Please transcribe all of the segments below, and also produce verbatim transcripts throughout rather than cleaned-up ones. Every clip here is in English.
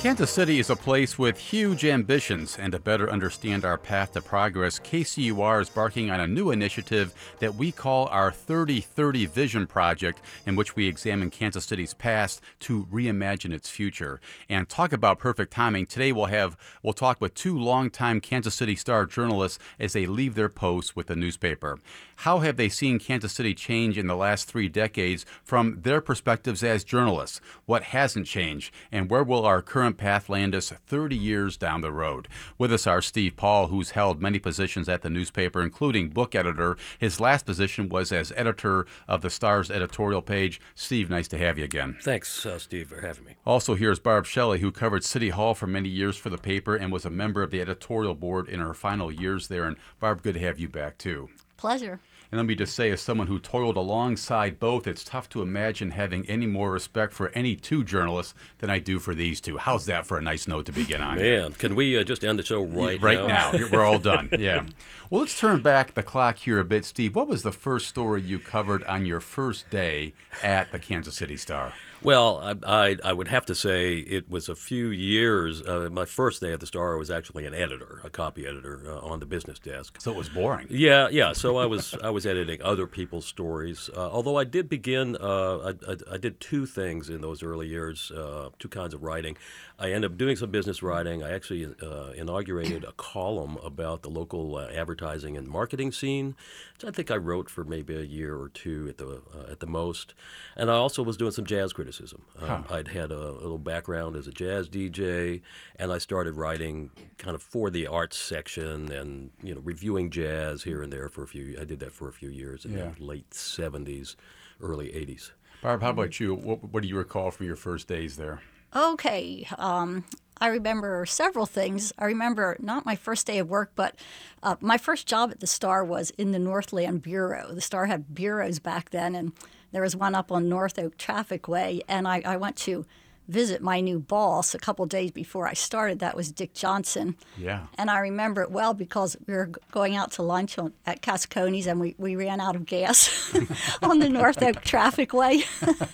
Kansas City is a place with huge ambitions, and to better understand our path to progress, K C U R is embarking on a new initiative that we call our thirty thirty Vision Project, in which we examine Kansas City's past to reimagine its future. And talk about perfect timing, today we'll have we'll talk with two longtime Kansas City Star journalists as they leave their posts with the newspaper. How have they seen Kansas City change in the last three decades from their perspectives as journalists? What hasn't changed? And where will our current path land us thirty years down the road? With us are Steve Paul, who's held many positions at the newspaper, including book editor. His last position was as editor of the Star's editorial page. Steve, nice to have you again. Thanks, uh, Steve, for having me. Also, here's Barb Shelley, who covered City Hall for many years for the paper and was a member of the editorial board in her final years there. And Barb, good to have you back, too. Pleasure. And let me just say, as someone who toiled alongside both, it's tough to imagine having any more respect for any two journalists than I do for these two. How's that for a nice note to begin on? Man, can we uh, just end the show right, right now? Right now. We're all done. Yeah. Well, let's turn back the clock here a bit. Steve, what was the first story you covered on your first day at the Kansas City Star? Well, I, I, I would have to say it was a few years. Uh, my first day at the Star, I was actually an editor, a copy editor uh, on the business desk. So it was boring. Yeah, yeah. So I was I was editing other people's stories. Uh, although I did begin, uh, I, I, I did two things in those early years, uh, two kinds of writing. I ended up doing some business writing. I actually uh, inaugurated a column about the local uh, advertising and marketing scene, which I think I wrote for maybe a year or two at the uh, at the most. And I also was doing some jazz criticism. Um, huh. I'd had a, a little background as a jazz D J, and I started writing kind of for the arts section and, you know, reviewing jazz here and there for a few. I did that for a few years in yeah. the late seventies, early eighties. Barb, how about you? What, what do you recall from your first days there? Okay. Um, I remember several things. I remember not my first day of work, but uh, my first job at the Star was in the Northland Bureau. The Star had bureaus back then, and there was one up on North Oak Traffic Way, and I, I went to visit my new boss a couple days before I started. That was Dick Johnson. Yeah. And I remember it well because we were going out to lunch on, at Cascones, and we, we ran out of gas on the North Oak Traffic Way.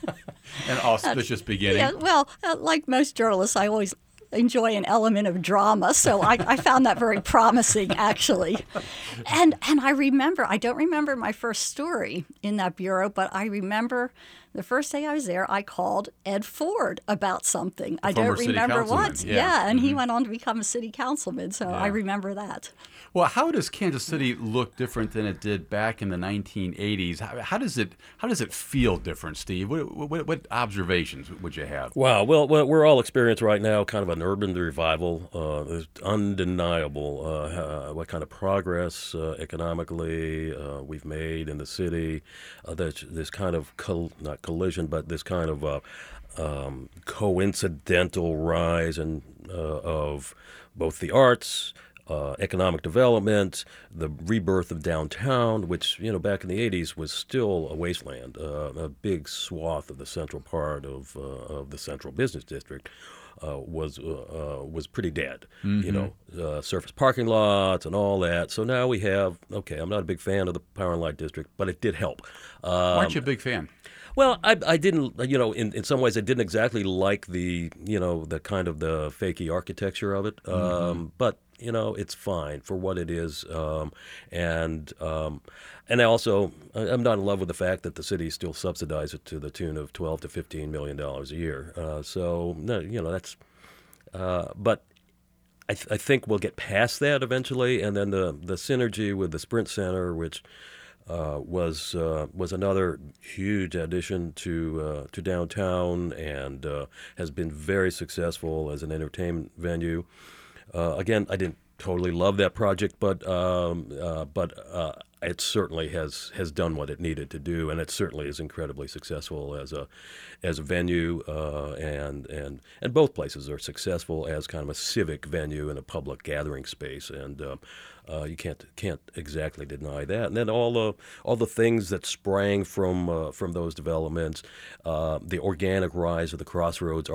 An auspicious beginning. Yeah, well, uh, like most journalists, I always enjoy an element of drama, so I, I found that very promising, actually. And and I remember, I don't remember my first story in that bureau, but I remember the first day I was there, I called Ed Ford about something. The I don't remember what. Yeah, yeah and mm-hmm. he went on to become a city councilman, so yeah. I remember that. Well, how does Kansas City look different than it did back in the nineteen eighties? How, how does it how does it feel different, Steve? What, what, what observations would you have? Wow. Well, we're all experiencing right now kind of an urban revival. Uh, it's undeniable uh, what kind of progress uh, economically uh, we've made in the city. Uh, there's this kind of col- not collision, but this kind of uh, um, coincidental rise in, uh, of both the arts. Uh, economic development, the rebirth of downtown, which, you know, back in the eighties was still a wasteland, uh, a big swath of the central part of uh, of the central business district uh, was uh, uh, was pretty dead, mm-hmm. you know, uh, surface parking lots and all that. So now we have, okay, I'm not a big fan of the Power and Light District, but it did help. Um, Aren't you a big fan? Well, I, I didn't, you know, in, in some ways I didn't exactly like the, you know, the kind of the fakey architecture of it, um, mm-hmm. but you know, it's fine for what it is, um, and um, and I also I'm not in love with the fact that the city still subsidizes it to the tune of twelve to fifteen million dollars a year. Uh, so no, you know that's, uh, but I, th- I think we'll get past that eventually, and then the the synergy with the Sprint Center, which uh, was uh, was another huge addition to uh, to downtown, and uh, has been very successful as an entertainment venue. Uh, again, I didn't totally love that project, but um, uh, but uh, it certainly has, has done what it needed to do, and it certainly is incredibly successful as a as a venue, uh, and and and both places are successful as kind of a civic venue and a public gathering space, and uh, uh, you can't can't exactly deny that. And then all the all the things that sprang from uh, from those developments, uh, the organic rise of the Crossroads Art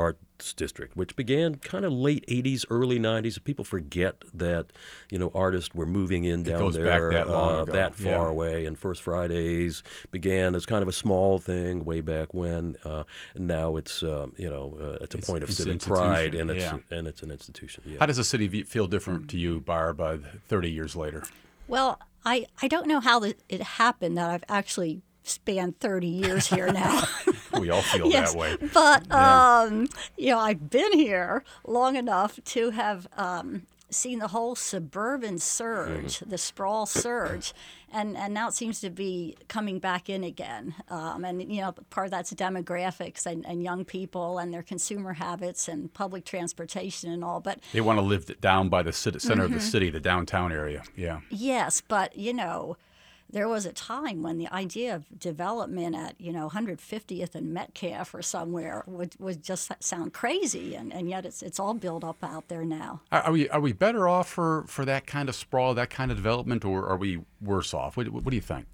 Arts District, which began kind of late eighties, early nineties. People forget that, you know, artists were moving in down goes there back that long uh, ago. that far Yeah. away. And First Fridays began as kind of a small thing way back when. Uh, and now it's, um, you know, uh, it's a It's- point of it's civic institution, pride, and it's, yeah. and it's an institution. Yeah. How does the city v- feel different to you, Barb, uh, thirty years later? Well, I, I don't know how the, it happened that I've actually spanned thirty years here now. We all feel Yes, that way. but Yeah. um, you know, I've been here long enough to have um, seen the whole suburban surge, the sprawl surge, and and now it seems to be coming back in again. Um, and you know, part of that's demographics and, and young people and their consumer habits and public transportation and all. But They want to live down by the city, center of the city, the downtown area. Yeah. yes, but you know, there was a time when the idea of development at, you know, one hundred fiftieth and Metcalf or somewhere would, would just sound crazy, and, and yet it's it's all built up out there now. Are, are we are we better off for, for that kind of sprawl, that kind of development, or are we worse off? What, what do you think?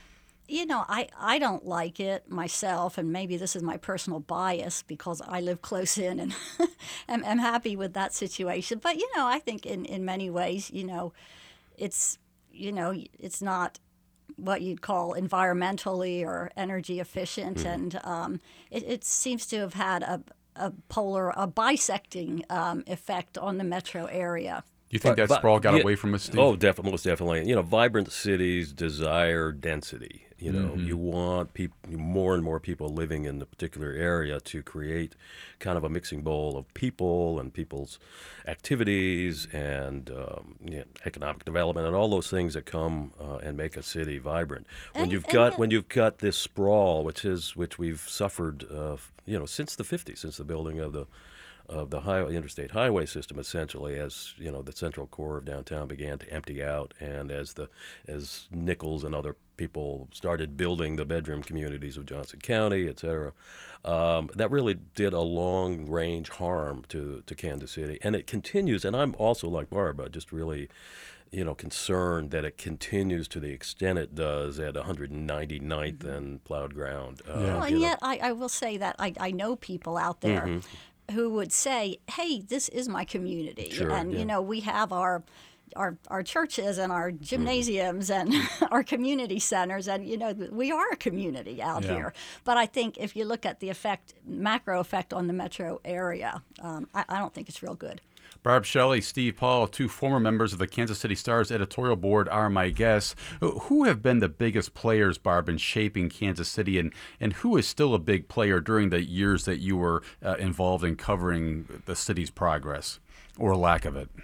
You know, I, I don't like it myself, and maybe this is my personal bias because I live close in and am, am happy with that situation. But, you know, I think in, in many ways, you know, it's, you know, it's not what you'd call environmentally or energy efficient, Mm. and um, it, it seems to have had a, a polar, a bisecting um, effect on the metro area. Do you think But- that but- sprawl got yeah, away from us, Steve? Oh, definitely, most definitely. You know, vibrant cities desire density. You know, Mm-hmm. you want peop- more and more people living in the particular area to create kind of a mixing bowl of people and people's activities and um, you know, economic development and all those things that come uh, and make a city vibrant. When And- you've and got the- when you've got this sprawl, which is which we've suffered, uh, you know, since the fifties, since the building of the of the highway, interstate highway system, essentially, as you know, the central core of downtown began to empty out, and as the as Nichols and other people started building the bedroom communities of Johnson County, et cetera, um, that really did a long range harm to to Kansas City, and it continues. And I'm also like Barbara, just really, you know, concerned that it continues to the extent it does at one hundred ninety-ninth and plowed ground. Uh, Yeah. Well, you and know. yet I, I will say that I, I know people out there Mm-hmm. who would say, hey, this is my community. Sure, and, yeah. you know, we have our our, our churches and our gymnasiums and our community centers, and you know we are a community out Yeah. here. But I think if you look at the effect, macro effect on the metro area, um, I, I don't think it's real good. Barb Shelley, Steve Paul, two former members of the Kansas City Star's editorial board, are my guests. Who have been the biggest players, Barb, in shaping Kansas City, and, and who is still a big player during the years that you were uh, involved in covering the city's progress, or lack of it?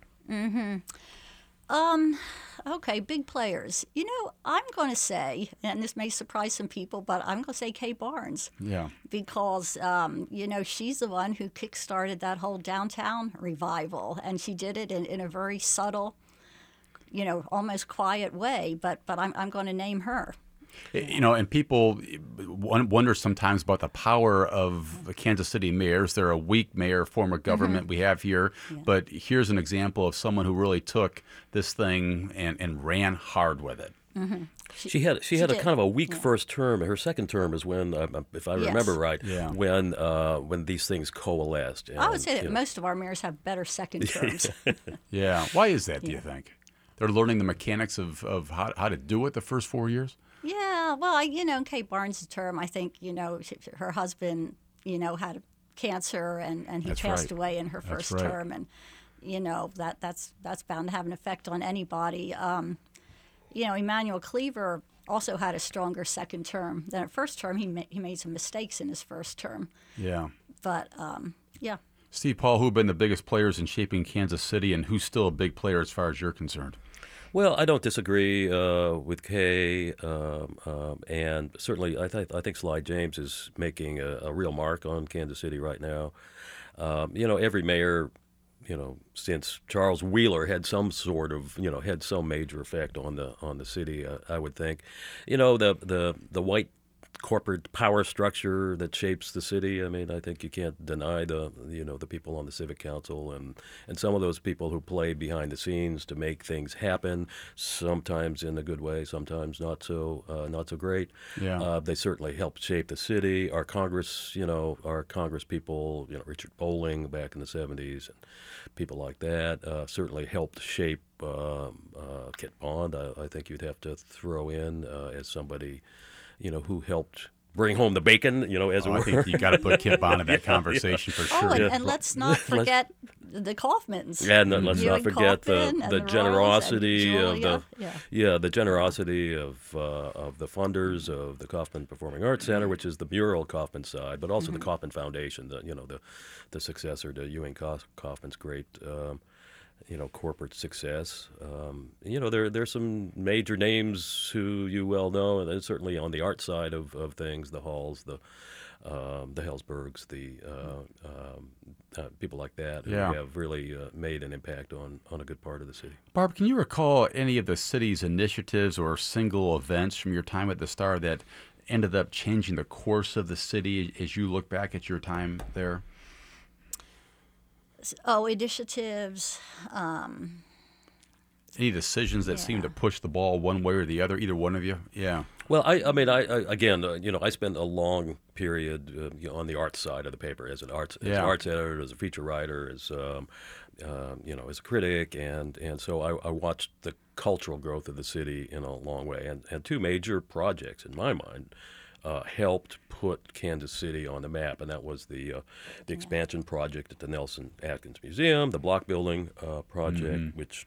Um, okay, big players. You know, I'm going to say, and this may surprise some people, but I'm going to say Kay Barnes. Yeah. Because, um, you know, she's the one who kickstarted that whole downtown revival, and she did it in, in a very subtle, you know, almost quiet way, but, but I'm, I'm going to name her. You know, and people wonder sometimes about the power of the Kansas City mayors. They're a weak mayor form of government Mm-hmm. we have here. But here's an example of someone who really took this thing and, and ran hard with it. She had she, She had a did. kind of a weak first term. Her second term is when, uh, if I Yes. remember right, Yeah. when uh, when these things coalesced. I would And, say that you know, most of our mayors have better second terms. Yeah. Why is that, do you think? They're learning the mechanics of, of how, how to do it the first four years? Yeah, well, I, you know, in Kay Barnes' term, I think, you know, she, her husband, you know, had cancer and, and he That's passed right. away in her That's first right. term. And, you know, that that's that's bound to have an effect on anybody. Um, you know, Emmanuel Cleaver also had a stronger second term than at first term. He, ma- he made some mistakes in his first term. Yeah. But, um, yeah. Steve Paul, who have been the biggest players in shaping Kansas City, and who's still a big player as far as you're concerned? Well, I don't disagree uh, with Kay, um, um, and certainly I, th- I think Sly James is making a, a real mark on Kansas City right now. Um, you know, every mayor, you know, since Charles Wheeler had some sort of, you know, had some major effect on the on the city. Uh, I would think, you know, the the the white corporate power structure that shapes the city. I mean, I think you can't deny the you know the people on the civic council and, and some of those people who play behind the scenes to make things happen. Sometimes in a good way, sometimes not so uh, not so great. Yeah. Uh, they certainly helped shape the city. Our Congress, you know, our Congress people, you know, Richard Bowling back in the seventies, and people like that uh, certainly helped shape um, uh, Kit Bond. I, I think you'd have to throw in uh, as somebody, you know, who helped bring home the bacon, you know, as Oh, it I were. think you got to put Kit Bond in that conversation for Oh, sure. and, Yeah. and let's not forget the Kaufmans. And uh, let's not Ewing forget the, Kaufman and the the Royals generosity and of the Julia, yeah. yeah the generosity of uh, of the funders of the Kaufman Performing Arts Center, which is the mural Kaufman side, but also the Kaufman Foundation, the you know the the successor to Ewing Kauf- Kaufman's great um, you know corporate success. Um, you know there there's some major names who you well know, and certainly on the art side of, of things, the Halls, the um, the Hellsbergs, the uh, um, uh, people like that who Yeah. have really uh, made an impact on, on a good part of the city. Barb, can you recall any of the city's initiatives or single events from your time at the Star that ended up changing the course of the city as you look back at your time there? Oh, initiatives. Any decisions that seemed to Yeah. push the ball one way or the other, either one of you? Yeah. Well, I, I mean, I, I again, uh, you know, I spent a long period uh, you know, on the arts side of the paper as an arts, as Yeah. an arts editor, as a feature writer, as um, um, you know, as a critic, and and so I, I watched the cultural growth of the city in a long way, and and two major projects in my mind uh, helped put Kansas City on the map, and that was the uh, the expansion project at the Nelson Atkins Museum, the block building uh, project, which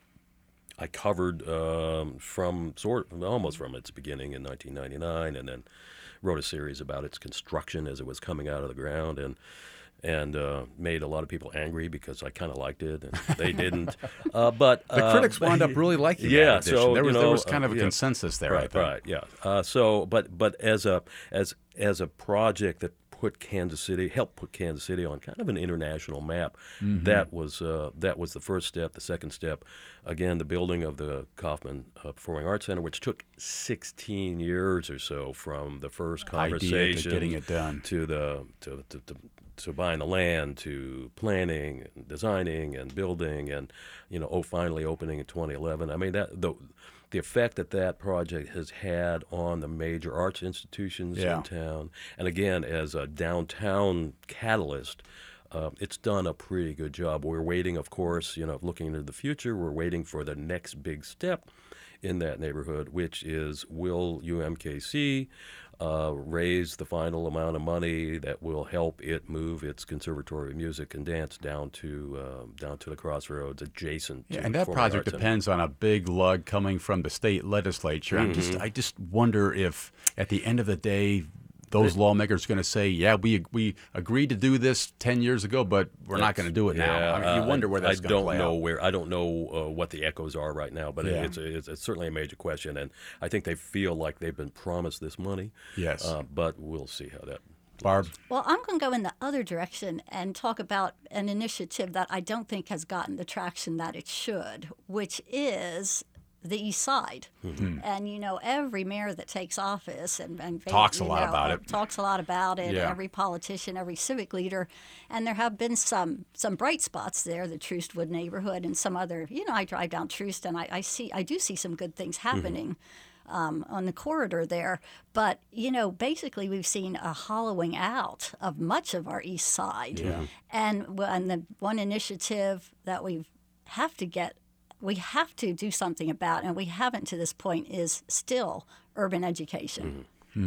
I covered um, from sort almost from its beginning in nineteen ninety-nine, and then wrote a series about its construction as it was coming out of the ground, and and uh, made a lot of people angry because I kind of liked it and they didn't. Uh, but The uh, critics wound up really liking yeah, that edition. so, there was you there know, was kind of a uh, yeah. consensus there, I Right, think. right, yeah. Uh, so, but but as a as as a project that put Kansas City, helped put Kansas City on kind of an international map. That was uh, that was the first step. The second step, again, the building of the Kaufman uh, Performing Arts Center, which took sixteen years or so from the first Idea to conversation getting it done. to the to, to, to to buying the land, to planning, and designing, and building, and you know, oh, finally opening in twenty eleven. I mean, that the the effect that that project has had on the major arts institutions Yeah. in town, and again, as a downtown catalyst, uh, it's done a pretty good job. We're waiting, of course, you know, looking into the future. We're waiting for the next big step in that neighborhood, which is will U M K C uh, raise the final amount of money that will help it move its Conservatory of Music and Dance down to um, down to the crossroads adjacent to Yeah, and that Performing project Arts Center. depends on a big lug coming from the state legislature. I'm just, Mm-hmm. I just wonder if, at the end of the day, those lawmakers are going to say, "Yeah, we we agreed to do this ten years ago, but we're not going to do it now." Yeah, I mean, you uh, wonder where that's I going to don't play know out. where I don't know uh, what the echoes are right now, but Yeah. it's, it's it's certainly a major question, and I think they feel like they've been promised this money. Yes. uh, but we'll see how that. Barb, Well, I'm going to go in the other direction and talk about an initiative that I don't think has gotten the traction that it should, which is the East Side. And, you know, every mayor that takes office and, and Talks a you lot know, about uh, it. talks a lot about it, Yeah. every politician, every civic leader. And there have been some some bright spots there, the Troost-Wood neighborhood and some other, you know, I drive down Troost and I, I see, I do see some good things happening. Um, on the corridor there. But, you know, basically we've seen a hollowing out of much of our east side. And, w- and the one initiative that we have to get, we have to do something about, and we haven't to this point, is still urban education.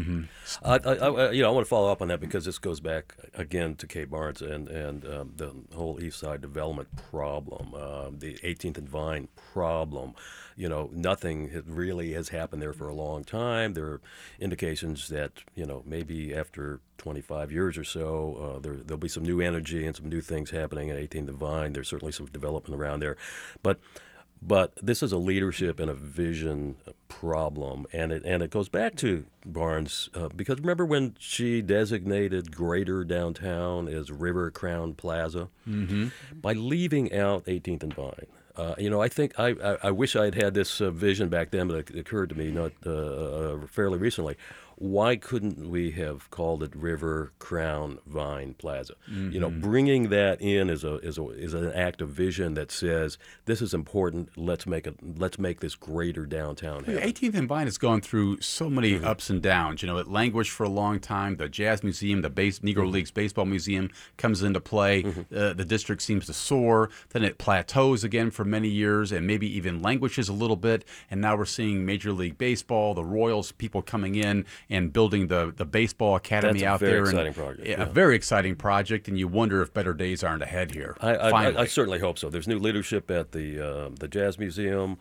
I, I, I, you know, I want to follow up on that because this goes back again to Kay Barnes and and um, the whole East Side development problem, um, the eighteenth and Vine problem. You know, nothing has really has happened there for a long time. There are indications that you know maybe after twenty-five years or so, uh, there there'll be some new energy and some new things happening at eighteenth and Vine. There's certainly some development around there, but. But this is a leadership and a vision problem, and it and it goes back to Barnes uh, because remember when she designated Greater Downtown as River Crown Plaza, mm-hmm. by leaving out eighteenth and Vine. Uh, you know, I think I, I, I wish I had had this uh, vision back then, but it occurred to me not uh, uh, fairly recently. why couldn't we have called it River Crown Vine Plaza? Mm-hmm. You know, bringing that in is a is a is an act of vision that says this is important. Let's make it. Let's make this greater downtown. Well, eighteenth and Vine has gone through so many Mm-hmm. ups and downs. You know, it languished for a long time. The Jazz Museum, the base, Negro Mm-hmm. Leagues Baseball Museum comes into play. Mm-hmm. Uh, the district seems to soar. Then it plateaus again for many years and maybe even languishes a little bit. And now we're seeing Major League Baseball, the Royals, people coming in and building the, the baseball academy That's a out very there. exciting and, project, yeah, yeah. A very exciting project. And you wonder if better days aren't ahead here. I, I, Finally. I, I certainly hope so. There's new leadership at the uh, the Jazz Museum,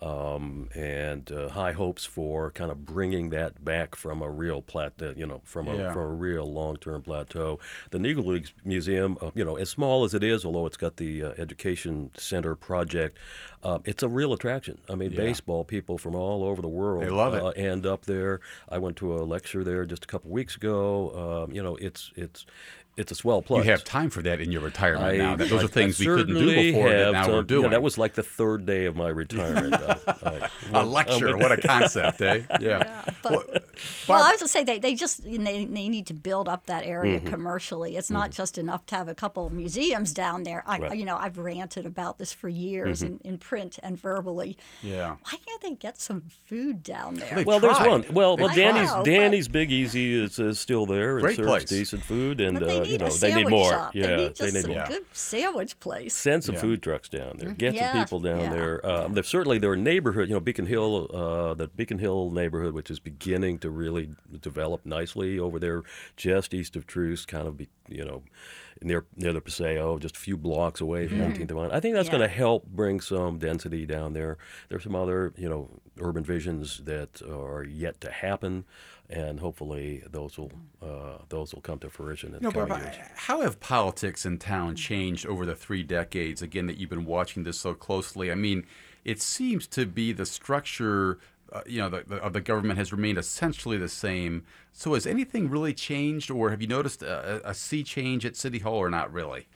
um, and uh, high hopes for kind of bringing that back from a real plateau, you know, from a Yeah. from a real long-term plateau. The Negro Leagues Museum, uh, you know, as small as it is, although it's got the uh, Education Center project, uh, it's a real attraction. I mean, Yeah. baseball people from all over the world They love it. Uh, end up there. I went to a lecture there just a couple weeks ago. Um, you know, it's it's it's a swell place. You have time for that in your retirement I, now. Those I- are things I we couldn't do certainly before that have now some- we're doing. Yeah, that was like the third day of my retirement. I, I, a lecture. What a concept, eh? Yeah. Yeah, but, Well, well, Barb- I was going to say they, they just they, they need to build up that area Mm-hmm. commercially. It's not just enough to have a couple of museums down there. I, Right. you know, I've ranted about this for years Mm-hmm. in, in print and verbally. Yeah. Why can't they get some food down there? They well, there's tried. one. Well, They well, Danny's tried. Danny's Big Easy is, is still there and Great serves place. decent food, and But they uh, need you know a they need sandwich more. shop. Yeah, they need just some more. good sandwich place. Send some Yeah. food trucks down there. Get Yeah, some people down yeah. there. Um, there's certainly there are neighborhood, you know, Beacon Hill, uh, the Beacon Hill neighborhood, which is beginning to really develop nicely over there, just east of Truce, kind of, be, you know, near near the Paseo, just a few blocks away from eighteenth and Vine. I think that's Yeah. going to help bring some density down there. There's some other, you know, urban visions that are yet to happen, and hopefully those will uh, those will come to fruition in No, the coming Barb, years. how have politics in town changed over the three decades, again, that you've been watching this so closely? I mean, it seems to be the structure, uh, you know, the, the, of the government has remained essentially the same. So has anything really changed, or have you noticed a, a sea change at City Hall, or not really?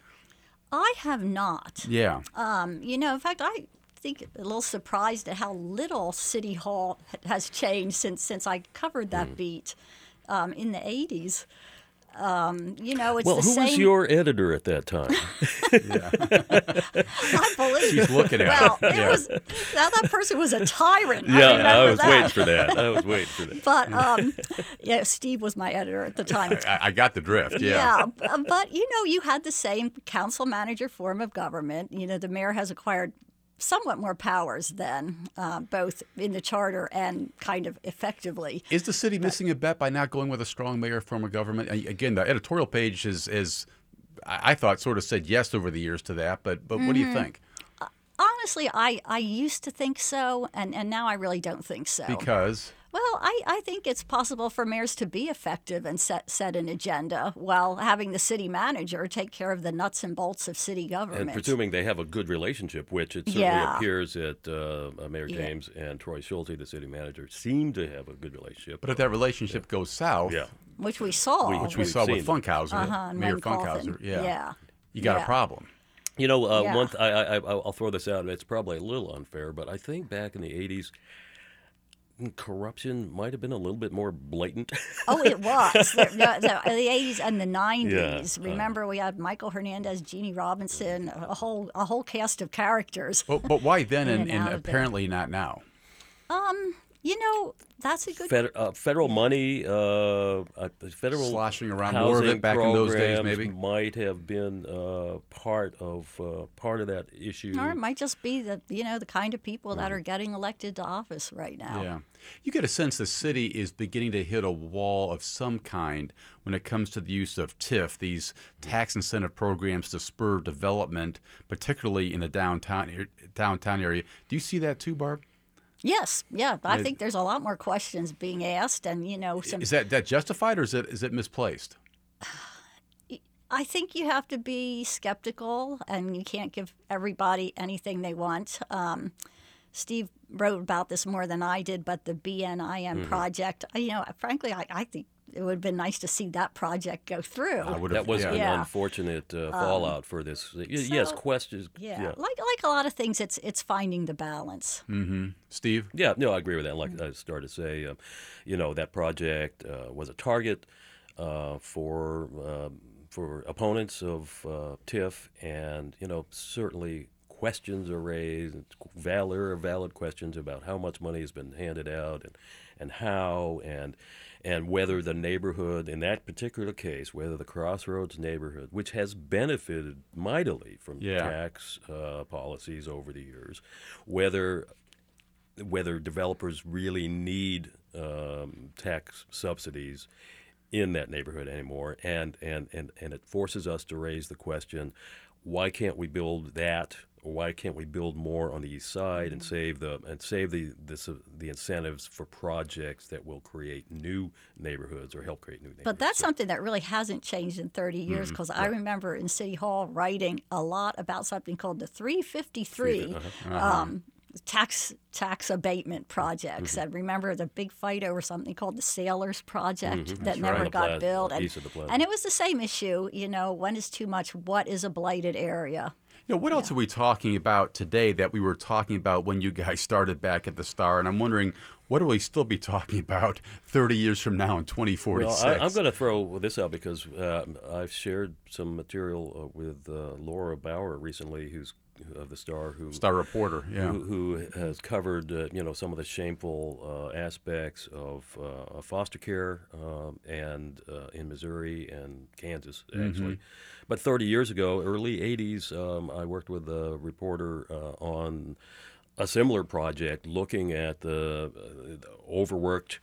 I have not. Yeah. Um, you know, in fact, I think a little surprised at how little City Hall ha- has changed since since I covered that beat um, in the eighties. Um, you know, it's Well, the who same. was your editor at that time? I believe. She's looking at well, it. it Yeah. was now that person was a tyrant. I yeah, I remember was that. waiting for that. I was waiting for that. But um, yeah, Steve was my editor at the time. I, I got the drift, yeah. Yeah, b- uh, but you know, you had the same council manager form of government. You know, the mayor has acquired somewhat more powers than uh, both in the charter and kind of effectively. Is the city missing a bet by not going with a strong mayor form of government? Uh, Again, the editorial page is, is I I thought, sort of said yes over the years to that, but but what do you think? Honestly, I, I used to think so, and, and now I really don't think so. Because Well, I, I think it's possible for mayors to be effective and set set an agenda while having the city manager take care of the nuts and bolts of city government. And presuming they have a good relationship, which it certainly Yeah. appears that uh, Mayor Yeah. James and Troy Schulte, the city manager, seem to have a good relationship. but if that relationship goes south, yeah. which we saw. We- which we We've saw with seen. Funkhauser, Uh-huh, and Mayor Mike Coffin. Funkhauser, yeah, Yeah. you got Yeah. a problem. You know, uh, Yeah. one th- I, I, I- I'll throw this out. It's probably a little unfair, but I think back in the eighties, corruption might have been a little bit more blatant. Oh, it was. the, the, the eighties and the nineties. Yeah, uh, Remember, we had Michael Hernandez, Jeannie Robinson, a whole a whole cast of characters. But, but why then In and, and and out of there. apparently not now? Um, you know, that's a good. Fed, uh, federal money, uh, uh, federal Sloshing around more of housing it back in those days, programs maybe? might have been uh, part of uh, part of that issue. Or it might just be that, you know, the kind of people Mm-hmm. that are getting elected to office right now. Yeah. You get a sense the city is beginning to hit a wall of some kind when it comes to the use of T I F, these tax incentive programs to spur development, particularly in the downtown downtown area. Do you see that too, Barb? Yes, yeah. I Right. think there's a lot more questions being asked, and, you know, some. Is that, that justified or is it is it misplaced? I think you have to be skeptical, and you can't give everybody anything they want. Um, Steve wrote about this more than I did, but the B N I M Mm-hmm. project, you know, frankly, I, I think it would have been nice to see that project go through. I would That have, was yeah. an Yeah. unfortunate uh, fallout for this. Y- yes, so- questions. Yeah, like like a lot of things, it's it's finding the balance. Steve? Yeah, no, I agree with that. Like I started to say, um, you know, that project uh, was a target uh, for um for opponents of uh, T I F, and you know, certainly questions are raised, valid valid questions about how much money has been handed out, and and how, and and whether the neighborhood in that particular case, whether the Crossroads neighborhood, which has benefited mightily from Yeah. tax uh, policies over the years, whether whether developers really need um, tax subsidies in that neighborhood anymore, and, and, and, and it forces us to raise the question, why can't we build that, or why can't we build more on the east side and save the and save the this, uh, the incentives for projects that will create new neighborhoods or help create new neighborhoods? But that's So- something that really hasn't changed in thirty years, because I remember in City Hall writing a lot about something called the three fifty-three um, tax tax abatement projects. And remember the big fight over something called the Sailors Project that never right. got The pla- built. a And, piece of the plaza. and it was the same issue, you know, when is too much, what is a blighted area? You know, what else are we talking about today that we were talking about when you guys started back at the Star? And I'm wondering, what will we still be talking about thirty years from now in twenty forty-six? Well, I, I'm going to throw this out because uh, I've shared some material uh, with uh, Laura Bauer recently, who's of the Star, who Star reporter, yeah. who, who has covered uh, you know some of the shameful uh, aspects of uh, foster care um, and uh, in Missouri and Kansas actually. But thirty years ago, early eighties, um, I worked with a reporter uh, on a similar project looking at the, uh, the overworked,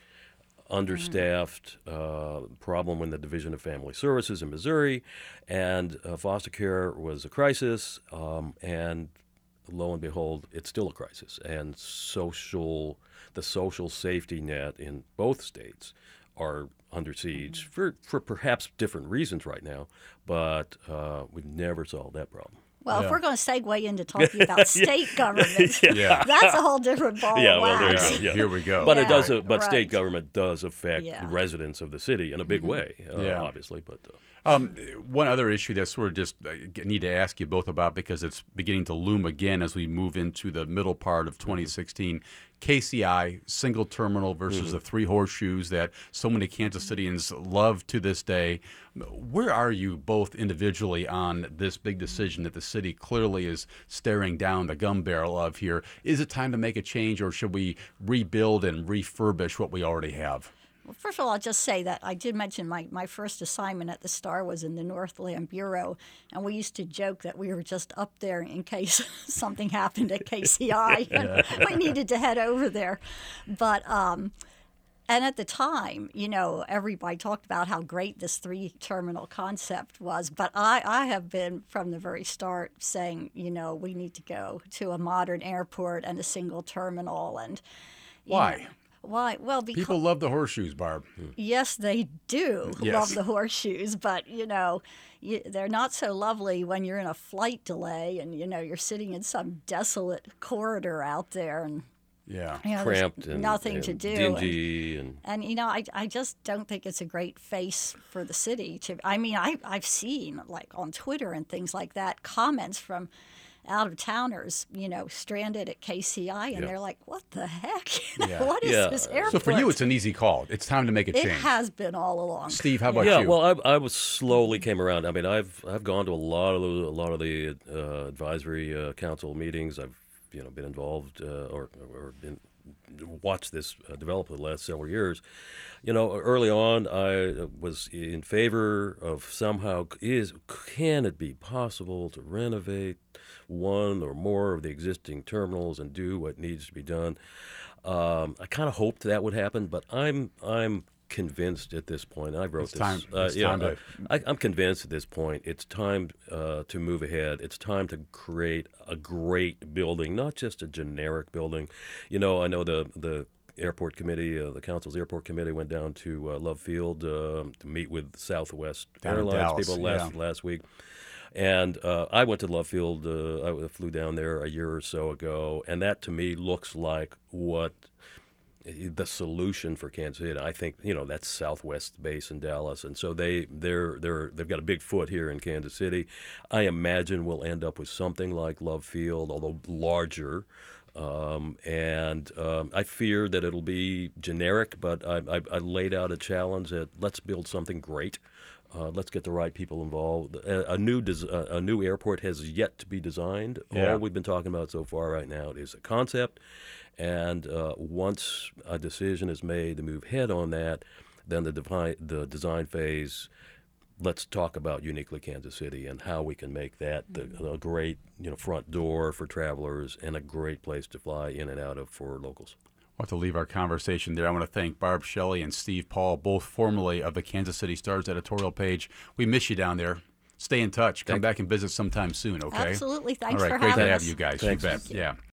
understaffed uh, problem in the Division of Family Services in Missouri, and uh, foster care was a crisis, um, and lo and behold, it's still a crisis. And social, the social safety net in both states are under siege for, for perhaps different reasons right now, but uh, we've never solved that problem. Well, Yeah. if we're going to segue into talking about state government, Yeah. that's a whole different ball Yeah, of well, there you wax. go. Yeah. Here we go. But it Yeah, does. Uh, but right. state government does affect Yeah. the residents of the city in a big way, uh, Yeah. obviously. But uh, Um, one other issue that sort of just uh, need to ask you both about, because it's beginning to loom again as we move into the middle part of twenty sixteen. K C I, single terminal versus the three horseshoes that so many Kansas Cityans love to this day. Where are you both individually on this big decision that the city clearly is staring down the gun barrel of here? Is it time to make a change, or should we rebuild and refurbish what we already have? Well, first of all, I'll just say that I did mention my, my first assignment at the Star was in the Northland Bureau, and we used to joke that we were just up there in case something happened at K C I, and we needed to head over there. But um, and at the time, you know, everybody talked about how great this three-terminal concept was, but I, I have been from the very start saying, you know, we need to go to a modern airport and a single terminal, and you Why? know, why? Well, because People love the horseshoes, Barb. yes, they do Yes. love the horseshoes, but you know, you, they're not so lovely when you're in a flight delay and you know you're sitting in some desolate corridor out there and Yeah. you know, there's cramped and nothing and to do. dingy, and, And, and you know, I, I just don't think it's a great face for the city. To I mean, I I've seen like on Twitter and things like that comments from out of towners, you know, stranded at K C I, and Yeah. they're like, "What the heck? You know, Yeah. What is Yeah. this airport?" So for you, it's an easy call. It's time to make a it change. has been all along. Steve, how about yeah. you? Well, I, I was slowly came around. I mean, I've I've gone to a lot of the, a lot of the uh, advisory uh, council meetings. I've you know been involved uh, or or been watched this uh, develop the last several years. You know, early on, I was in favor of somehow is can it be possible to renovate one or more of the existing terminals and do what needs to be done. Um, I kind of hoped that would happen, but I'm I'm convinced at this point. I wrote It's this. time- uh, it's yeah, time to- I, I'm convinced at this point it's time uh, to move ahead. It's time to create a great building, not just a generic building. You know, I know the the airport committee, uh, the council's airport committee, went down to uh, Love Field uh, to meet with Southwest Down in Airlines Dallas, people last yeah. last week. And uh, I went to Love Field. Uh, I flew down there a year or so ago, and that to me looks like what the solution for Kansas City. I think you know that's Southwest base in Dallas, and so they they're they're they've got a big foot here in Kansas City. I imagine we'll end up with something like Love Field, although larger. Um, and um, I fear that it'll be generic, but I, I, I laid out a challenge that let's build something great. Uh, let's get the right people involved. A, a new des- a new airport has yet to be designed. Yeah. All we've been talking about so far right now is a concept, and uh, once a decision is made to move ahead on that, then the, defi- the design phase. Let's talk about uniquely Kansas City and how we can make that the, a great you know front door for travelers and a great place to fly in and out of for locals. We'll have to leave our conversation there. I want to thank Barb Shelley and Steve Paul, both formerly of the Kansas City Star's editorial page. We miss you down there. Stay in touch. Come Thank back and visit sometime soon, okay? Absolutely. Thanks All right, for great having to us. have you guys. Thanks. You bet. Yeah.